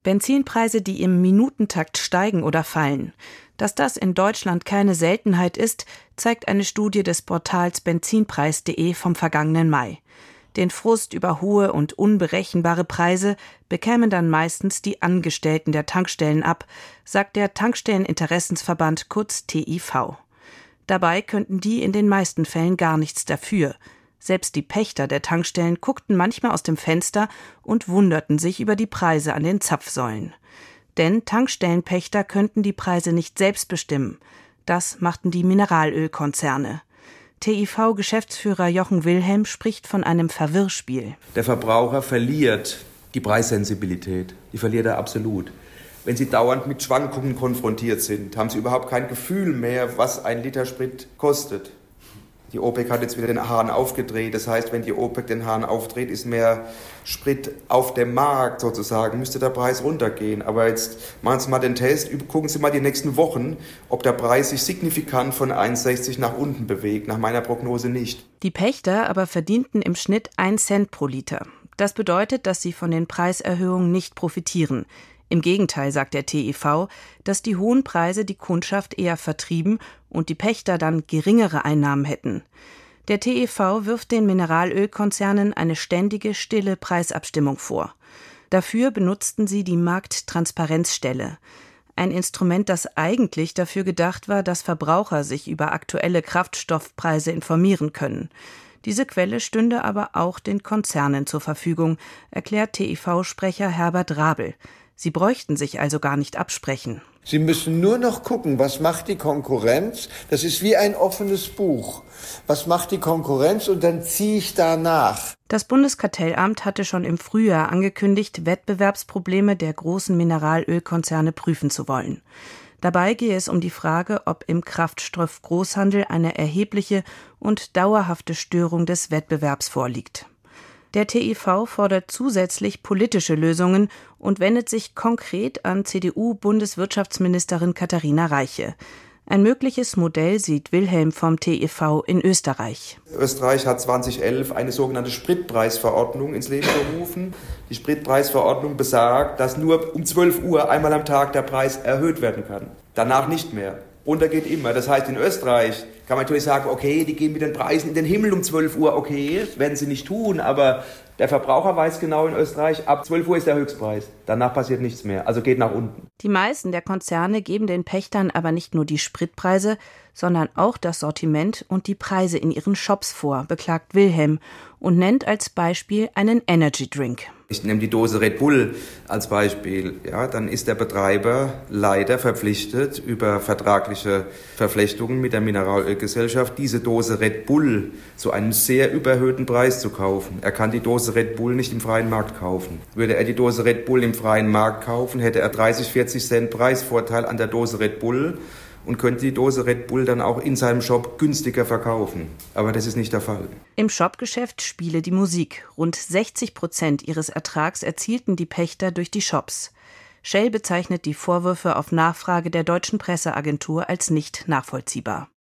Benzinpreise, die im Minutentakt steigen oder fallen. Dass das in Deutschland keine Seltenheit ist, zeigt eine Studie des Portals benzinpreis.de vom vergangenen Mai. Den Frust über hohe und unberechenbare Preise bekämen dann meistens die Angestellten der Tankstellen ab, sagt der Tankstelleninteressensverband kurz TIV. Dabei könnten die in den meisten Fällen gar nichts dafür. Selbst die Pächter der Tankstellen guckten manchmal aus dem Fenster und wunderten sich über die Preise an den Zapfsäulen. Denn Tankstellenpächter könnten die Preise nicht selbst bestimmen. Das machten die Mineralölkonzerne. TIV-Geschäftsführer Jochen Wilhelm spricht von einem Verwirrspiel. Der Verbraucher verliert die Preissensibilität. Die verliert er absolut. Wenn Sie dauernd mit Schwankungen konfrontiert sind, haben Sie überhaupt kein Gefühl mehr, was ein Liter Sprit kostet. Die OPEC hat jetzt wieder den Hahn aufgedreht. Das heißt, wenn die OPEC den Hahn aufdreht, ist mehr Sprit auf dem Markt sozusagen, müsste der Preis runtergehen. Aber jetzt machen Sie mal den Test, gucken Sie mal die nächsten Wochen, ob der Preis sich signifikant von 1,60 nach unten bewegt. Nach meiner Prognose nicht. Die Pächter aber verdienten im Schnitt 1 Cent pro Liter. Das bedeutet, dass sie von den Preiserhöhungen nicht profitieren. Im Gegenteil, sagt der TIV, dass die hohen Preise die Kundschaft eher vertrieben und die Pächter dann geringere Einnahmen hätten. Der TIV wirft den Mineralölkonzernen eine ständige, stille Preisabstimmung vor. Dafür benutzten sie die Markttransparenzstelle. Ein Instrument, das eigentlich dafür gedacht war, dass Verbraucher sich über aktuelle Kraftstoffpreise informieren können. Diese Quelle stünde aber auch den Konzernen zur Verfügung, erklärt TIV-Sprecher Herbert Rabel. Sie bräuchten sich also gar nicht absprechen. Sie müssen nur noch gucken, was macht die Konkurrenz? Das ist wie ein offenes Buch. Was macht die Konkurrenz? Und dann ziehe ich danach. Das Bundeskartellamt hatte schon im Frühjahr angekündigt, Wettbewerbsprobleme der großen Mineralölkonzerne prüfen zu wollen. Dabei gehe es um die Frage, ob im Kraftstoffgroßhandel eine erhebliche und dauerhafte Störung des Wettbewerbs vorliegt. Der TIV fordert zusätzlich politische Lösungen und wendet sich konkret an CDU-Bundeswirtschaftsministerin Katharina Reiche. Ein mögliches Modell sieht Wilhelm vom TIV in Österreich. Österreich hat 2011 eine sogenannte Spritpreisverordnung ins Leben gerufen. Die Spritpreisverordnung besagt, dass nur um 12 Uhr einmal am Tag der Preis erhöht werden kann. Danach nicht mehr. Runter geht immer. Das heißt, in Österreich kann man natürlich sagen, okay, die gehen mit den Preisen in den Himmel um 12 Uhr, okay, werden sie nicht tun, aber der Verbraucher weiß genau in Österreich, ab 12 Uhr ist der Höchstpreis. Danach passiert nichts mehr, also geht nach unten. Die meisten der Konzerne geben den Pächtern aber nicht nur die Spritpreise, sondern auch das Sortiment und die Preise in ihren Shops vor, beklagt Wilhelm und nennt als Beispiel einen Energy Drink. Ich nehme die Dose Red Bull als Beispiel. Ja, dann ist der Betreiber leider verpflichtet, über vertragliche Verflechtungen mit der Mineralölgesellschaft diese Dose Red Bull zu einem sehr überhöhten Preis zu kaufen. Er kann die Dose Red Bull nicht im freien Markt kaufen. Würde er die Dose Red Bull im freien Markt kaufen, hätte er 30, 40 Cent Preisvorteil an der Dose Red Bull und könnte die Dose Red Bull dann auch in seinem Shop günstiger verkaufen. Aber das ist nicht der Fall. Im Shopgeschäft spiele die Musik. Rund 60% ihres Ertrags erzielten die Pächter durch die Shops. Shell bezeichnet die Vorwürfe auf Nachfrage der deutschen Presseagentur als nicht nachvollziehbar.